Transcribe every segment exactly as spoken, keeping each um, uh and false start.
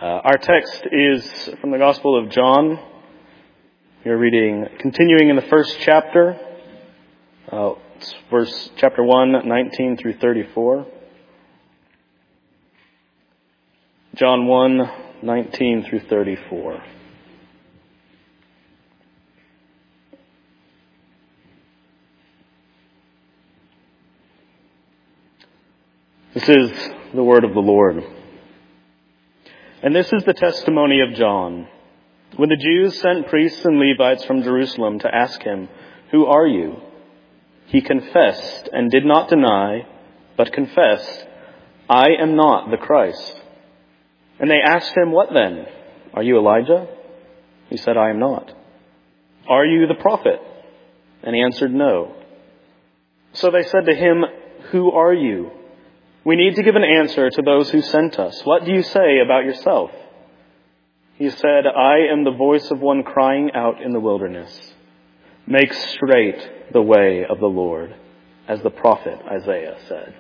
Uh, our text is from the Gospel of John. We're reading, continuing in the first chapter, uh, it's verse chapter one, nineteen through thirty-four. John one, nineteen through thirty-four. This is the word of the Lord. And this is the testimony of John. When the Jews sent priests and Levites from Jerusalem to ask him, "Who are you?" he confessed and did not deny, but confessed, "I am not the Christ." And they asked him, "What then? Are you Elijah?" He said, "I am not." "Are you the prophet?" And he answered, "No." So they said to him, "Who are you? We need to give an answer to those who sent us. What do you say about yourself?" He said, "I am the voice of one crying out in the wilderness, 'Make straight the way of the Lord,' as the prophet Isaiah said."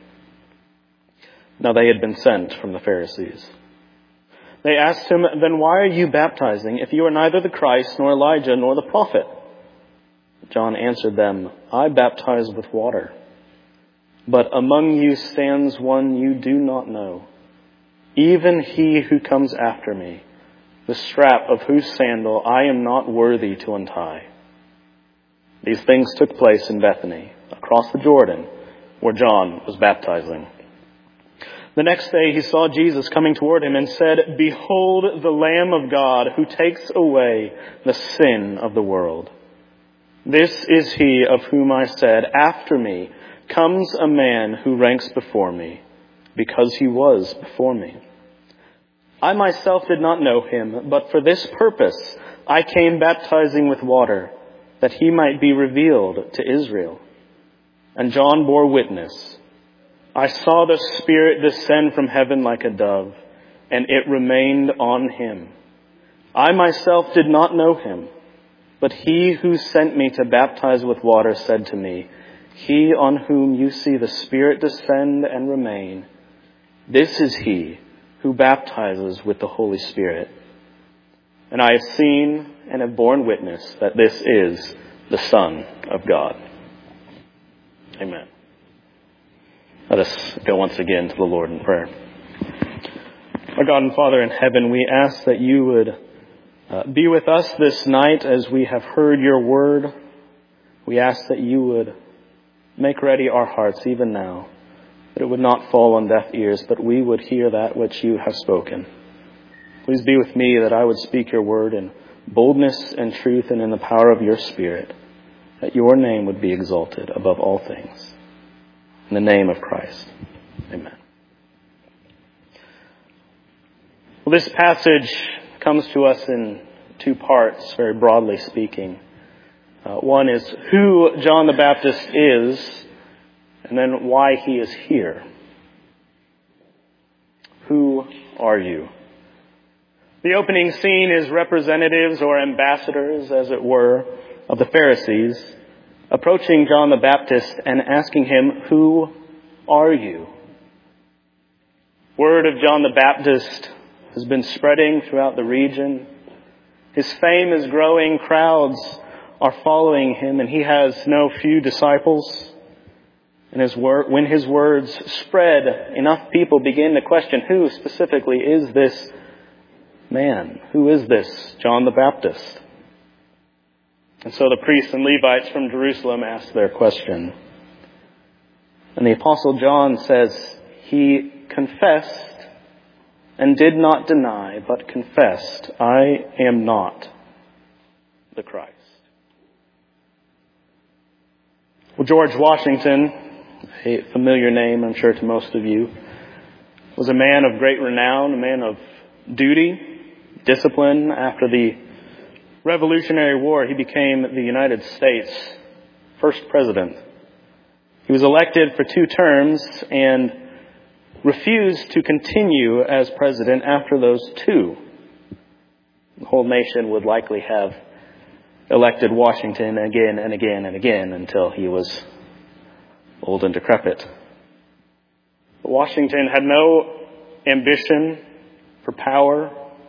Now they had been sent from the Pharisees. They asked him, "Then why are you baptizing if you are neither the Christ, nor Elijah, nor the prophet?" John answered them, "I baptize with water. But among you stands one you do not know, even he who comes after me, the strap of whose sandal I am not worthy to untie." These things took place in Bethany, across the Jordan, where John was baptizing. The next day he saw Jesus coming toward him and said, "Behold the Lamb of God who takes away the sin of the world. This is he of whom I said, 'After me comes a man who ranks before me, because he was before me.' I myself did not know him, but for this purpose I came baptizing with water, that he might be revealed to Israel." And John bore witness, "I saw the Spirit descend from heaven like a dove, and it remained on him. I myself did not know him, but he who sent me to baptize with water said to me, 'He on whom you see the Spirit descend and remain, this is he who baptizes with the Holy Spirit.' And I have seen and have borne witness that this is the Son of God." Amen. Let us go once again to the Lord in prayer. Our God and Father in heaven, we ask that you would uh, be with us this night as we have heard your word. We ask that you would make ready our hearts even now, that it would not fall on deaf ears, but we would hear that which you have spoken. Please be with me that I would speak your word in boldness and truth and in the power of your Spirit, that your name would be exalted above all things. In the name of Christ. Amen. Well, this passage comes to us in two parts, very broadly speaking. Uh, one is who John the Baptist is, and then why he is here. Who are you? The opening scene is representatives or ambassadors, as it were, of the Pharisees approaching John the Baptist and asking him, "Who are you?" Word of John the Baptist has been spreading throughout the region. His fame is growing. Crowds are following him, and he has no few disciples. And his word, when his words spread, enough people begin to question, who specifically is this man? Who is this John the Baptist? And so the priests and Levites from Jerusalem ask their question. And the Apostle John says, he confessed and did not deny, but confessed, "I am not the Christ." Well, George Washington, a familiar name, I'm sure, to most of you, was a man of great renown, a man of duty, discipline. After the Revolutionary War, he became the United States' first president. He was elected for two terms and refused to continue as president after those two. The whole nation would likely have elected Washington again and again and again until he was old and decrepit. But Washington had no ambition for power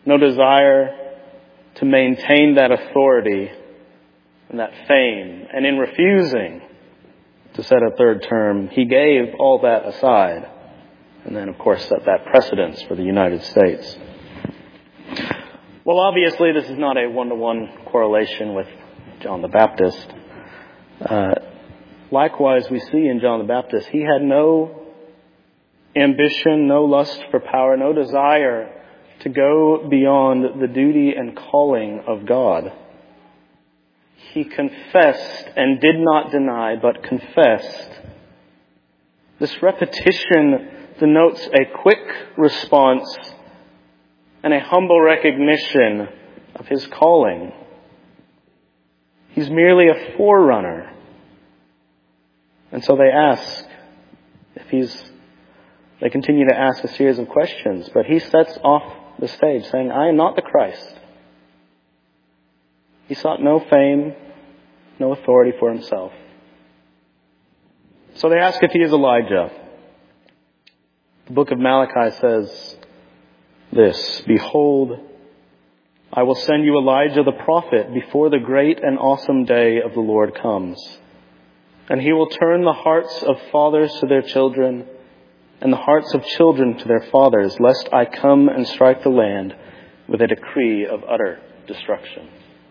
no desire to maintain that authority and that fame. And in refusing to set a third term, he gave all that aside. And then, of course, set that precedence for the United States. Well, obviously, this is not a one-to-one correlation with John the Baptist. Uh, likewise, we see in John the Baptist, he had no ambition, no lust for power, no desire to go beyond the duty and calling of God. He confessed and did not deny, but confessed. This repetition denotes a quick response and a humble recognition of his calling. He's merely a forerunner. And so they ask if he's, they continue to ask a series of questions, but he sets off the stage saying, I am not the Christ. He sought no fame, no authority for himself. So they ask if he is Elijah. The book of Malachi says this, Behold, I will send you Elijah the prophet before the great and awesome day of the Lord comes. And he will turn the hearts of fathers to their children and the hearts of children to their fathers, lest I come and strike the land with a decree of utter destruction.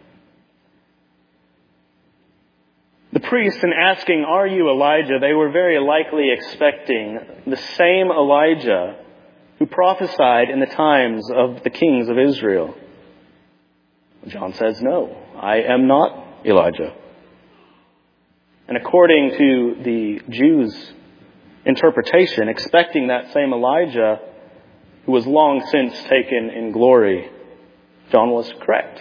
The priests, in asking, Are you Elijah? They were very likely expecting the same Elijah who prophesied in the times of the kings of Israel. John says, No, I am not Elijah. And according to the Jews' interpretation, expecting that same Elijah who was long since taken in glory, John was correct.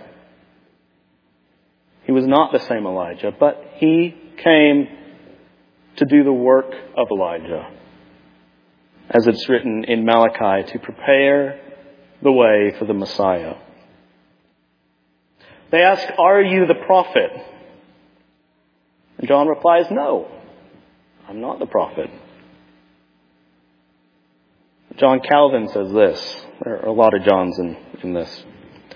He was not the same Elijah, but he came to do the work of Elijah, as it's written in Malachi, to prepare the way for the Messiah. They ask, Are you the prophet? And John replies, No, I'm not the prophet. John Calvin says this. There are a lot of Johns in, in this.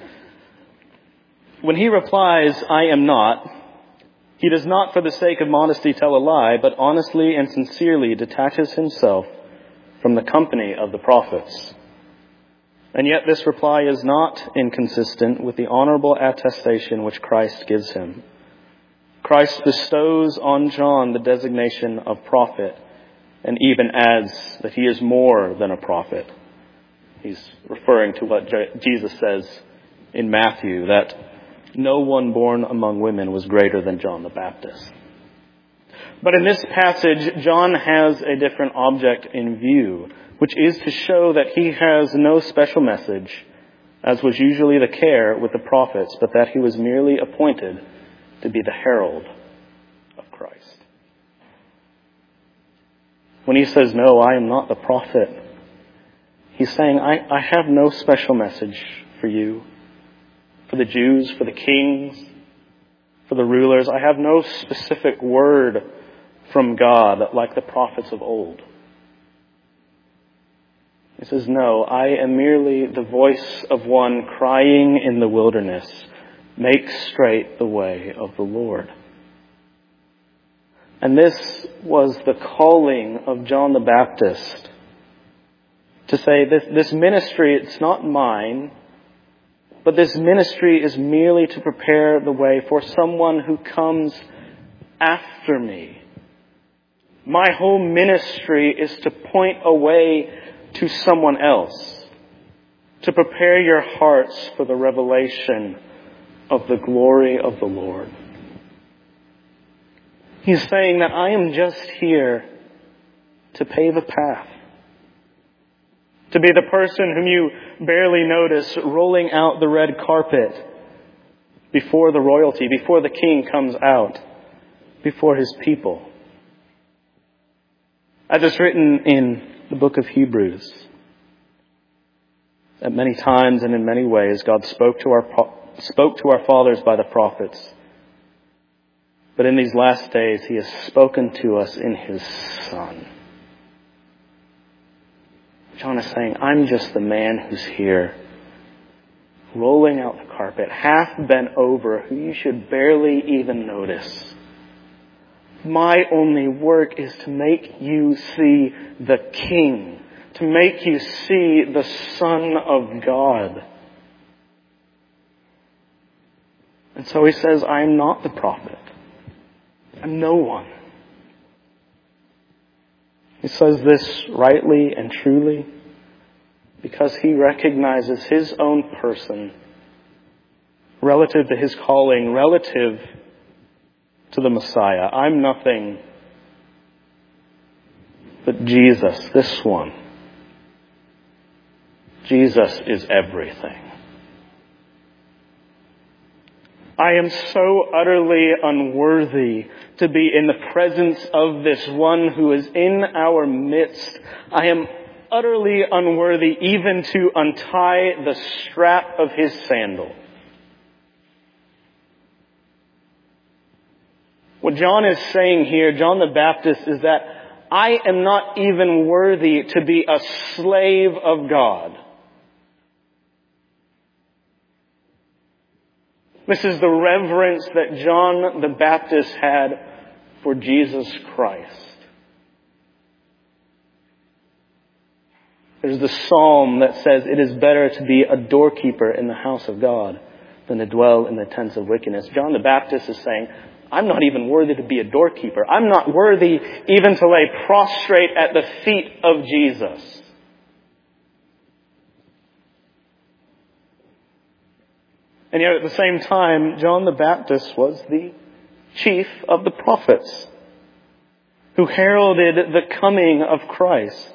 When he replies, I am not, he does not for the sake of modesty tell a lie, but honestly and sincerely detaches himself from the company of the prophets. And yet this reply is not inconsistent with the honorable attestation which Christ gives him. Christ bestows on John the designation of prophet, and even adds that he is more than a prophet. He's referring to what Jesus says in Matthew, that no one born among women was greater than John the Baptist. But in this passage, John has a different object in view, which is to show that he has no special message, as was usually the care with the prophets, but that he was merely appointed to be the herald of Christ. When he says, No, I am not the prophet, he's saying, I, I have no special message for you, for the Jews, for the kings, for the rulers. I have no specific word from God like the prophets of old. He says, No, I am merely the voice of one crying in the wilderness, Make straight the way of the Lord. And this was the calling of John the Baptist, to say this, this ministry, it's not mine, but this ministry is merely to prepare the way for someone who comes after me. My whole ministry is to point a way to someone else, to prepare your hearts for the revelation of the glory of the Lord. He's saying that I am just here to pave a path, to be the person whom you barely notice rolling out the red carpet before the royalty, before the king comes out, before his people. As it's written in the book of Hebrews, that many times and in many ways God spoke to our spoke to our fathers by the prophets. But in these last days, he has spoken to us in his Son. John is saying, I'm just the man who's here rolling out the carpet, half bent over, who you should barely even notice. My only work is to make you see the King, to make you see the Son of God. And so he says, I am not the prophet. I'm no one. He says this rightly and truly because he recognizes his own person relative to his calling, relative to the Messiah. I'm nothing but Jesus, this one. Jesus is everything. I am so utterly unworthy to be in the presence of this one who is in our midst. I am utterly unworthy even to untie the strap of his sandal. What John is saying here, John the Baptist, is that I am not even worthy to be a slave of God. This is the reverence that John the Baptist had for Jesus Christ. There's the psalm that says it is better to be a doorkeeper in the house of God than to dwell in the tents of wickedness. John the Baptist is saying, I'm not even worthy to be a doorkeeper. I'm not worthy even to lay prostrate at the feet of Jesus. And yet at the same time, John the Baptist was the chief of the prophets who heralded the coming of Christ.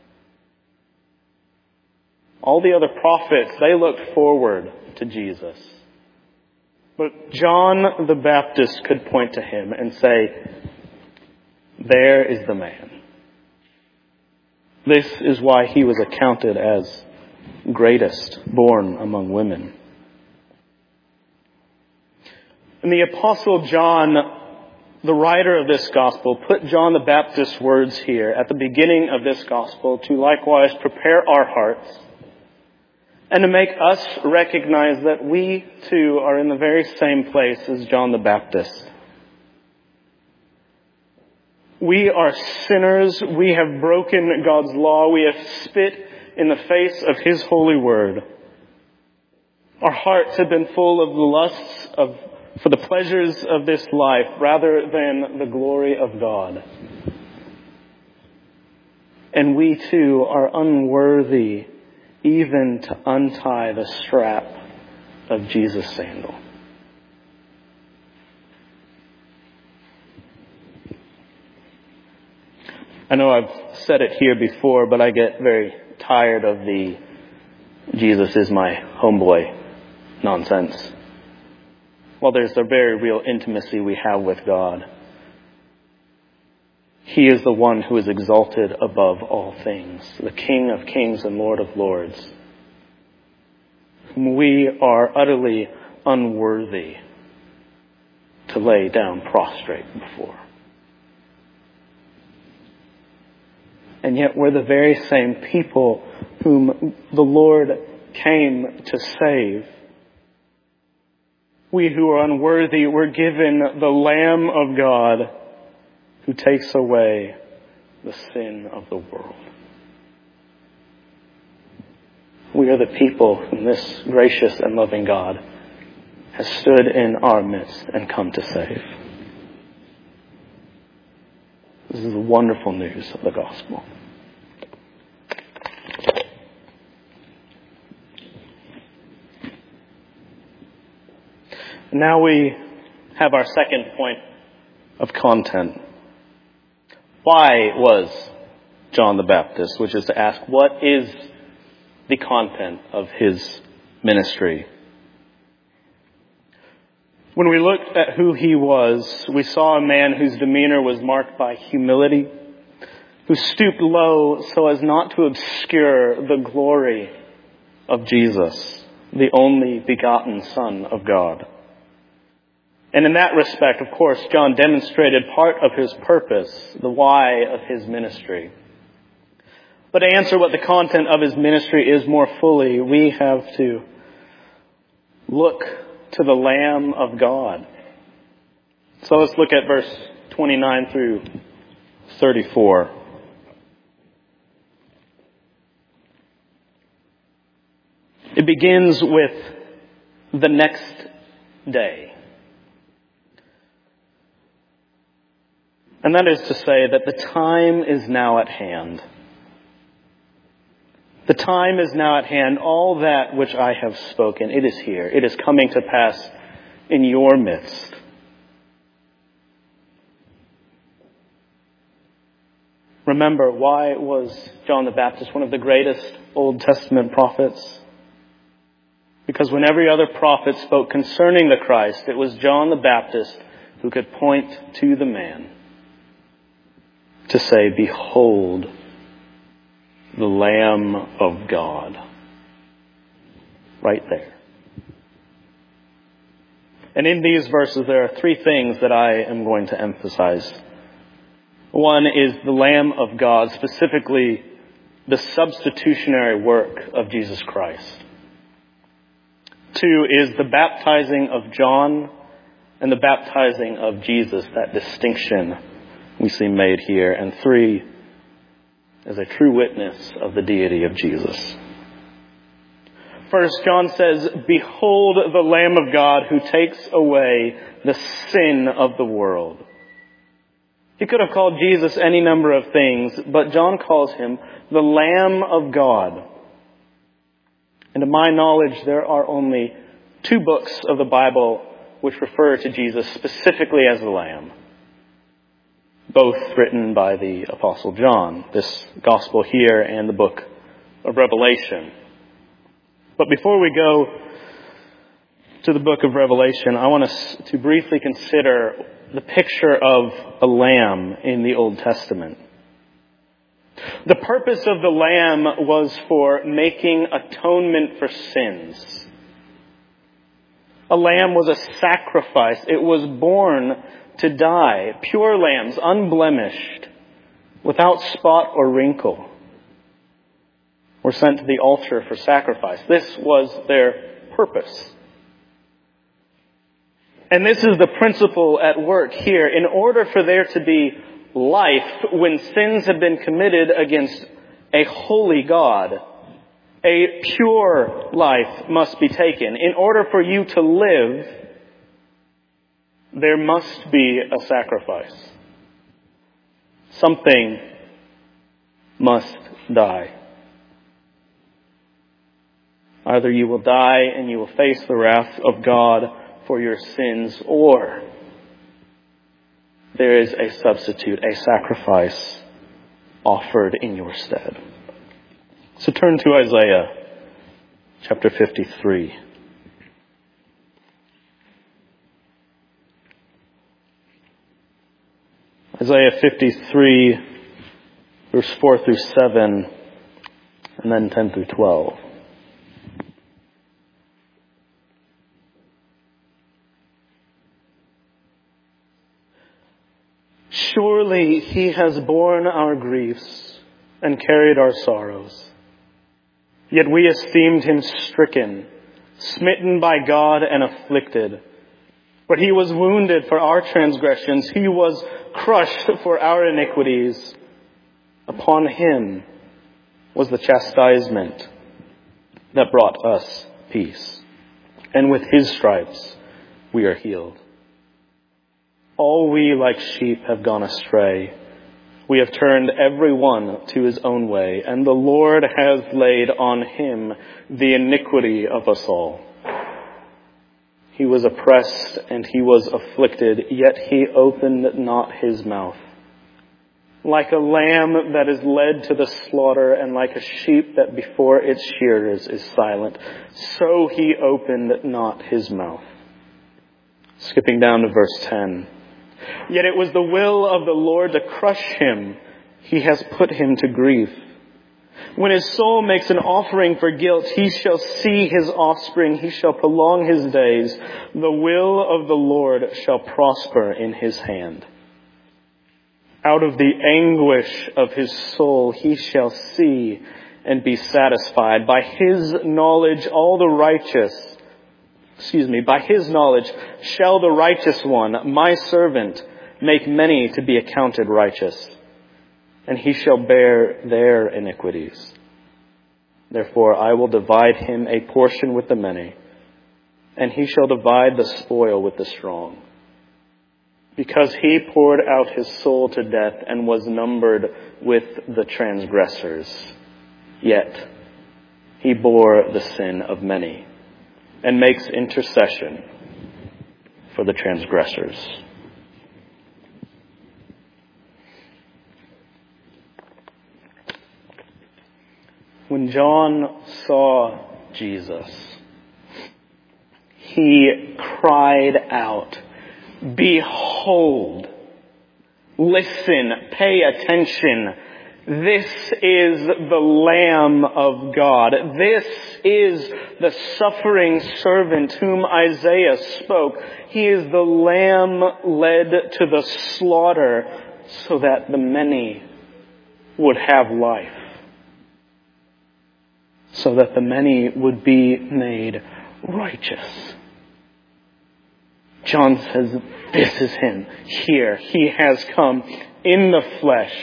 All the other prophets, they looked forward to Jesus. But John the Baptist could point to him and say, there is the man. This is why he was accounted as greatest born among women. And the Apostle John, the writer of this gospel, put John the Baptist's words here at the beginning of this gospel to likewise prepare our hearts and to make us recognize that we too are in the very same place as John the Baptist. We are sinners. We have broken God's law. We have spit in the face of His holy word. Our hearts have been full of the lusts of for the pleasures of this life rather than the glory of God. And we too are unworthy even to untie the strap of Jesus' sandal. I know I've said it here before, but I get very tired of the Jesus is my homeboy nonsense. Well, there's a very real intimacy we have with God. He is the one who is exalted above all things, the King of kings and Lord of lords, whom we are utterly unworthy to lay down prostrate before. And yet we're the very same people whom the Lord came to save. We who are unworthy were given the Lamb of God who takes away the sin of the world. We are the people whom this gracious and loving God has stood in our midst and come to save. This is the wonderful news of the gospel. Now we have our second point of content. Why was John the Baptist, which is to ask, what is the content of his ministry? When we looked at who he was, we saw a man whose demeanor was marked by humility, who stooped low so as not to obscure the glory of Jesus, the only begotten Son of God. And in that respect, of course, John demonstrated part of his purpose, the why of his ministry. But to answer what the content of his ministry is more fully, we have to Look to the Lamb of God. So let's look at verse twenty-nine through thirty-four. It begins with the next day. And that is to say that the time is now at hand. The time is now at hand. All that which I have spoken, it is here. It is coming to pass in your midst. Remember, why was John the Baptist one of the greatest Old Testament prophets? Because when every other prophet spoke concerning the Christ, it was John the Baptist who could point to the man to say, behold, the Lamb of God. Right there. And in these verses, there are three things that I am going to emphasize. One is the Lamb of God, specifically the substitutionary work of Jesus Christ. Two is the baptizing of John and the baptizing of Jesus, that distinction we see made here. And three is a true witness of the deity of Jesus. First, John says, behold the Lamb of God who takes away the sin of the world. He could have called Jesus any number of things, but John calls him the Lamb of God. And to my knowledge, there are only two books of the Bible which refer to Jesus specifically as the Lamb. Both written by the Apostle John, this gospel here and the book of Revelation. But before we go to the book of Revelation, I want us to briefly consider the picture of a lamb in the Old Testament. The purpose of the lamb was for making atonement for sins. A lamb was a sacrifice. It was born to die. Pure lambs, unblemished, without spot or wrinkle, were sent to the altar for sacrifice. This was their purpose. And this is the principle at work here. In order for there to be life when sins have been committed against a holy God, a pure life must be taken. In order for you to live, there must be a sacrifice. Something must die. Either you will die and you will face the wrath of God for your sins, or there is a substitute, a sacrifice offered in your stead. So turn to Isaiah chapter fifty-three. Isaiah fifty-three, verse four through seven, and then ten through twelve. Surely he has borne our griefs and carried our sorrows. Yet we esteemed him stricken, smitten by God and afflicted. But he was wounded for our transgressions. He was crushed for our iniquities. Upon him was the chastisement that brought us peace. And with his stripes we are healed. All we like sheep have gone astray. We have turned every one to his own way, and the Lord has laid on him the iniquity of us all. He was oppressed and he was afflicted, yet he opened not his mouth. Like a lamb that is led to the slaughter, and like a sheep that before its shearers is silent, so he opened not his mouth. Skipping down to verse ten. Yet it was the will of the Lord to crush him. He has put him to grief. When his soul makes an offering for guilt, he shall see his offspring. He shall prolong his days. The will of the Lord shall prosper in his hand. Out of the anguish of his soul he shall see and be satisfied. By his knowledge all the righteous excuse me, by his knowledge shall the righteous one, my servant, make many to be accounted righteous, and he shall bear their iniquities. Therefore I will divide him a portion with the many, and he shall divide the spoil with the strong. Because he poured out his soul to death and was numbered with the transgressors. Yet he bore the sin of many and makes intercession for the transgressors. When John saw Jesus, he cried out, "Behold!" Listen, pay attention. This is the Lamb of God. This is the suffering servant whom Isaiah spoke. He is the Lamb led to the slaughter so that the many would have life. So that the many would be made righteous. John says, this is him. Here, he has come in the flesh.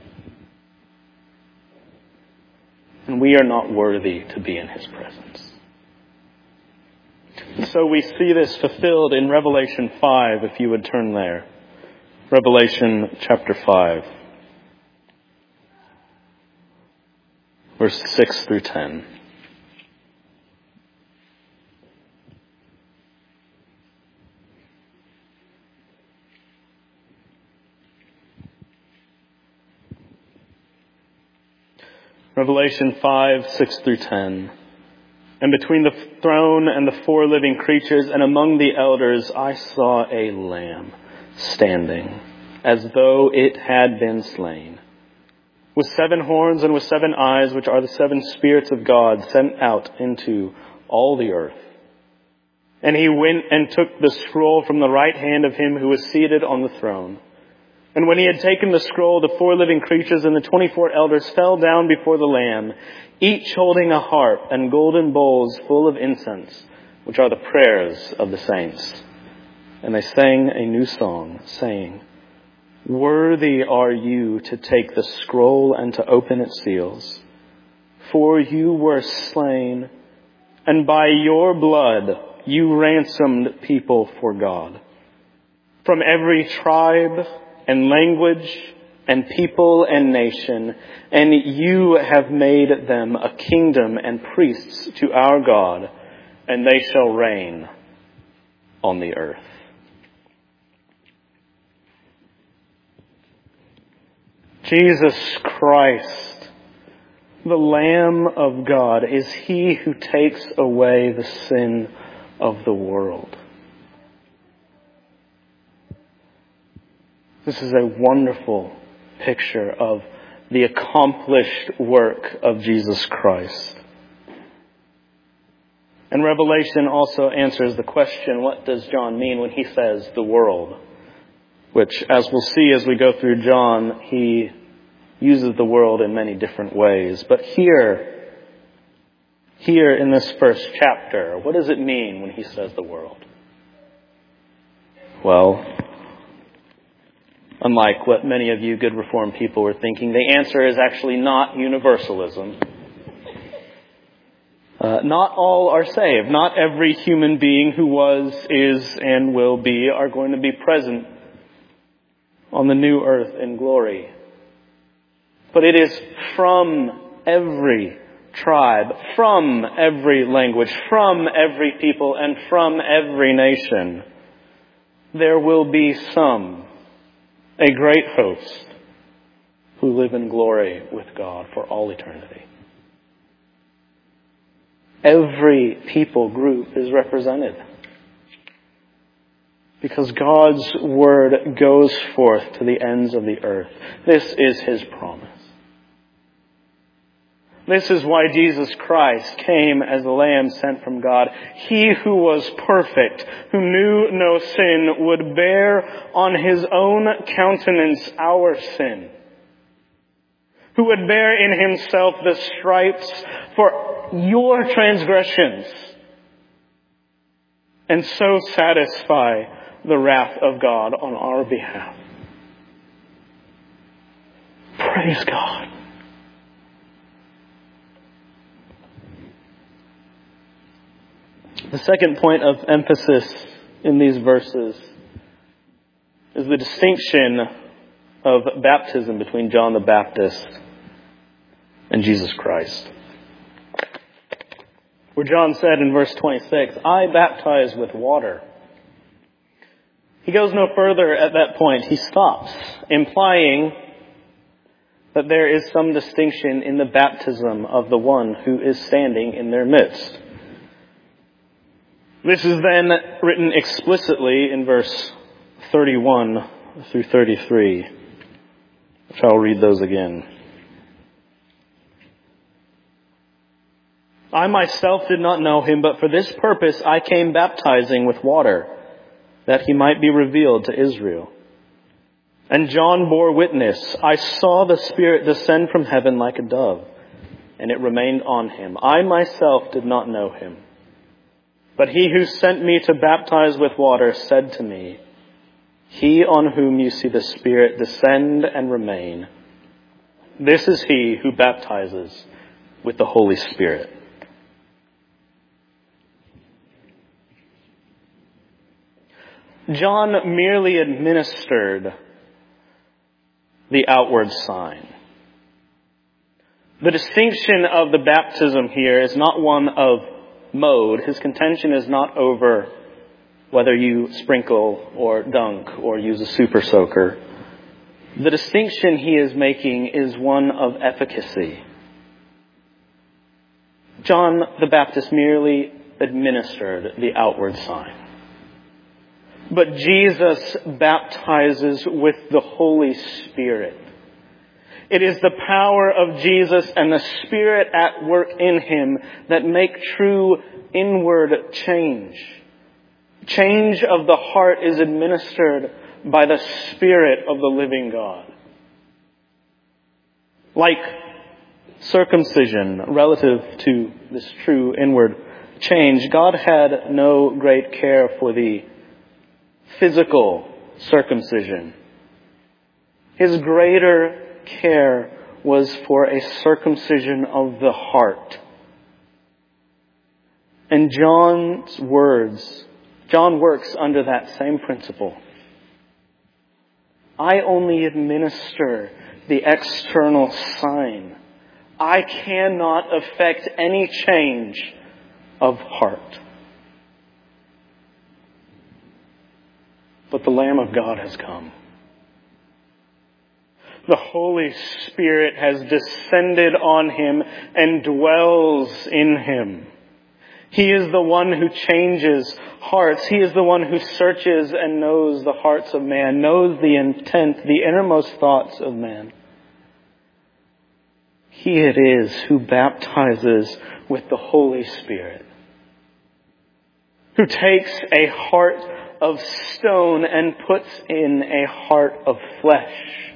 And we are not worthy to be in his presence. So we see this fulfilled in Revelation five, if you would turn there. Revelation chapter five. Verse six through ten. Revelation five, six through ten. And between the throne and the four living creatures and among the elders, I saw a lamb standing as though it had been slain, with seven horns and with seven eyes, which are the seven spirits of God sent out into all the earth. And he went and took the scroll from the right hand of him who was seated on the throne. And when he had taken the scroll, the four living creatures and the twenty-four elders fell down before the Lamb, each holding a harp and golden bowls full of incense, which are the prayers of the saints. And they sang a new song, saying, "Worthy are you to take the scroll and to open its seals. For you were slain, and by your blood you ransomed people for God, from every tribe and language and people and nation, and you have made them a kingdom and priests to our God, and they shall reign on the earth." Jesus Christ, the Lamb of God, is he who takes away the sin of the world. This is a wonderful picture of the accomplished work of Jesus Christ. And Revelation also answers the question, what does John mean when he says the world? Which, as we'll see as we go through John, he uses the world in many different ways. But here, here in this first chapter, what does it mean when he says the world? Well, unlike what many of you good Reformed people were thinking, the answer is actually not universalism. Uh, not all are saved. Not every human being who was, is, and will be are going to be present on the new earth in glory. But it is from every tribe, from every language, from every people, and from every nation, there will be some, a great host, who live in glory with God for all eternity. Every people group is represented, because God's word goes forth to the ends of the earth. This is his promise. This is why Jesus Christ came as a lamb sent from God. He who was perfect, who knew no sin, would bear on his own countenance our sin, who would bear in himself the stripes for your transgressions, and so satisfy the wrath of God on our behalf. Praise God. The second point of emphasis in these verses is the distinction of baptism between John the Baptist and Jesus Christ. Where John said in verse twenty-six, I baptize with water. He goes no further at that point. He stops, implying that there is some distinction in the baptism of the one who is standing in their midst. This is then written explicitly in verse thirty-one through thirty-three, which I'll read those again. I myself did not know him, but for this purpose I came baptizing with water, that he might be revealed to Israel. And John bore witness. I saw the Spirit descend from heaven like a dove, and it remained on him. I myself did not know him. But he who sent me to baptize with water said to me, he on whom you see the Spirit descend and remain, this is he who baptizes with the Holy Spirit. John merely administered the outward sign. The distinction of the baptism here is not one of mode. His contention is not over whether you sprinkle or dunk or use a super soaker. The distinction he is making is one of efficacy. John the Baptist merely administered the outward sign. But Jesus baptizes with the Holy Spirit. It is the power of Jesus and the Spirit at work in him that make true inward change. Change of the heart is administered by the Spirit of the living God. Like circumcision relative to this true inward change, God had no great care for the physical circumcision. His greater care was for a circumcision of the heart. And John's words, John works under that same principle. I only administer the external sign. I cannot affect any change of heart. But the Lamb of God has come. The Holy Spirit has descended on him and dwells in him. He is the one who changes hearts. He is the one who searches and knows the hearts of man, knows the intent, the innermost thoughts of man. He it is who baptizes with the Holy Spirit, who takes a heart of stone and puts in a heart of flesh,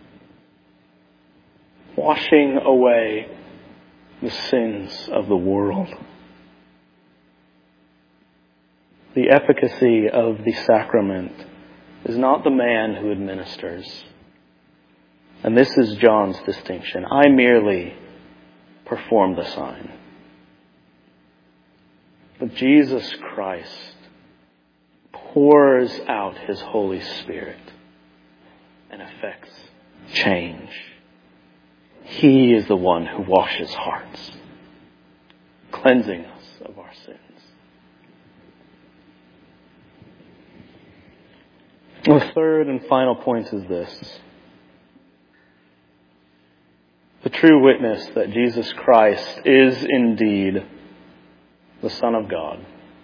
washing away the sins of the world. The efficacy of the sacrament is not the man who administers. And this is John's distinction. I merely perform the sign. But Jesus Christ pours out his Holy Spirit and effects change. He is the one who washes hearts, cleansing us of our sins. The third and final point is this: the true witness that Jesus Christ is indeed the Son of God.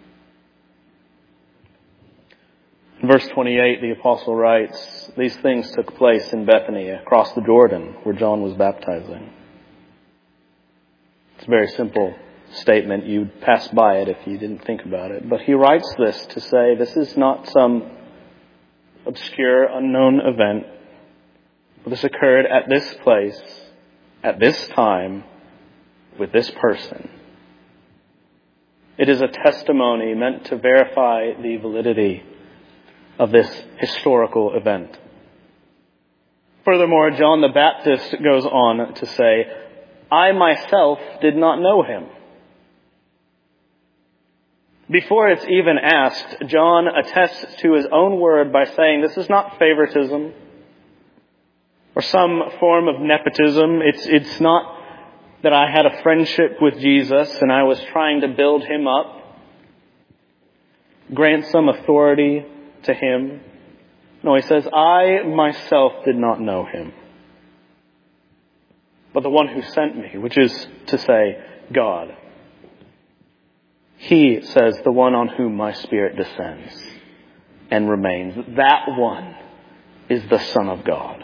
In verse twenty-eight, the apostle writes, these things took place in Bethany, across the Jordan, where John was baptizing. It's a very simple statement. You'd pass by it if you didn't think about it. But he writes this to say this is not some obscure, unknown event. This occurred at this place, at this time, with this person. It is a testimony meant to verify the validity of this historical event. Furthermore, John the Baptist goes on to say, I myself did not know him. Before it's even asked, John attests to his own word by saying this is not favoritism or some form of nepotism. It's, it's not that I had a friendship with Jesus and I was trying to build him up, grant some authority to him. No, he says, I myself did not know him, but the one who sent me, which is to say, God. He says, the one on whom my Spirit descends and remains. That one is the Son of God.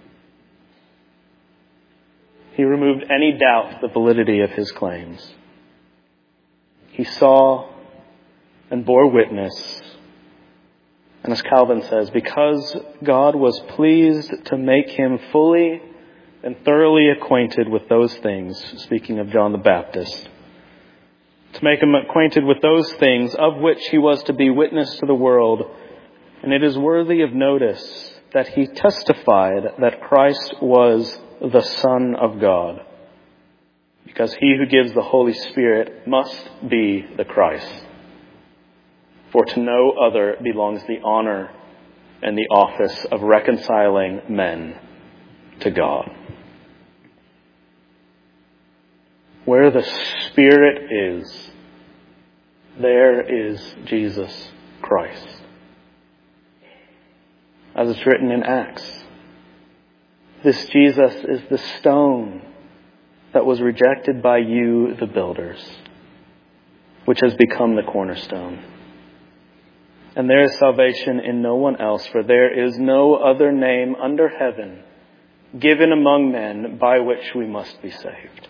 He removed any doubt of the validity of his claims. He saw and bore witness. And as Calvin says, because God was pleased to make him fully and thoroughly acquainted with those things, speaking of John the Baptist, to make him acquainted with those things of which he was to be witness to the world. And it is worthy of notice that he testified that Christ was the Son of God, because he who gives the Holy Spirit must be the Christ. For to no other belongs the honor and the office of reconciling men to God. Where the Spirit is, there is Jesus Christ. As it's written in Acts, this Jesus is the stone that was rejected by you, the builders, which has become the cornerstone. And there is salvation in no one else, for there is no other name under heaven given among men by which we must be saved.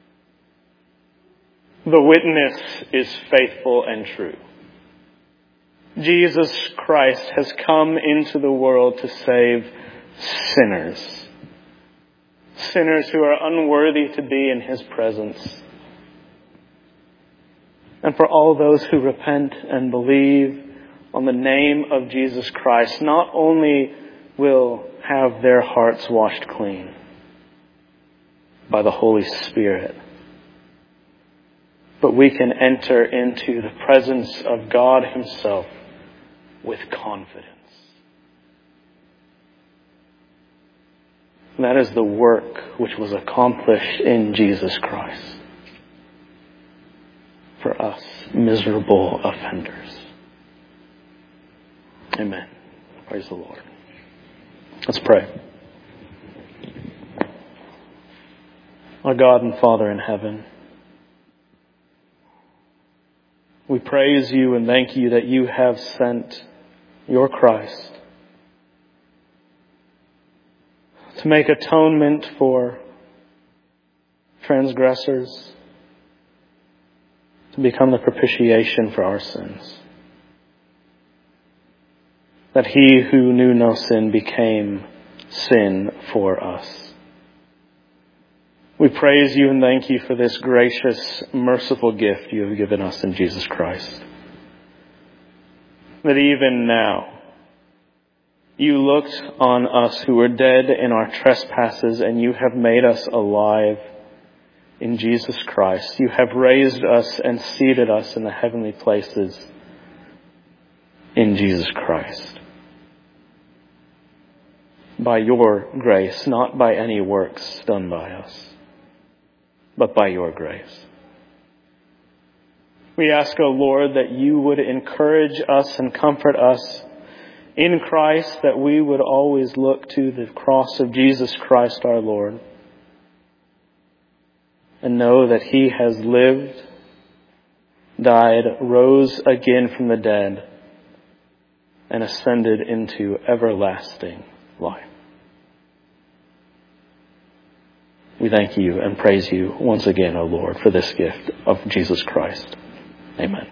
The witness is faithful and true. Jesus Christ has come into the world to save sinners. Sinners who are unworthy to be in his presence. And for all those who repent and believe on the name of Jesus Christ, not only will have their hearts washed clean by the Holy Spirit, but we can enter into the presence of God himself with confidence. That is the work which was accomplished in Jesus Christ for us miserable offenders. Amen. Praise the Lord. Let's pray. Our God and Father in heaven, we praise you and thank you that you have sent your Christ to make atonement for transgressors, to become the propitiation for our sins. That he who knew no sin became sin for us. We praise you and thank you for this gracious, merciful gift you have given us in Jesus Christ. That even now, you looked on us who were dead in our trespasses, and you have made us alive in Jesus Christ. You have raised us and seated us in the heavenly places in Jesus Christ. By your grace, not by any works done by us, but by your grace. We ask, O Lord, that you would encourage us and comfort us in Christ, that we would always look to the cross of Jesus Christ our Lord and know that he has lived, died, rose again from the dead, and ascended into everlasting life. We thank you and praise you once again, O Lord, for this gift of Jesus Christ. Amen.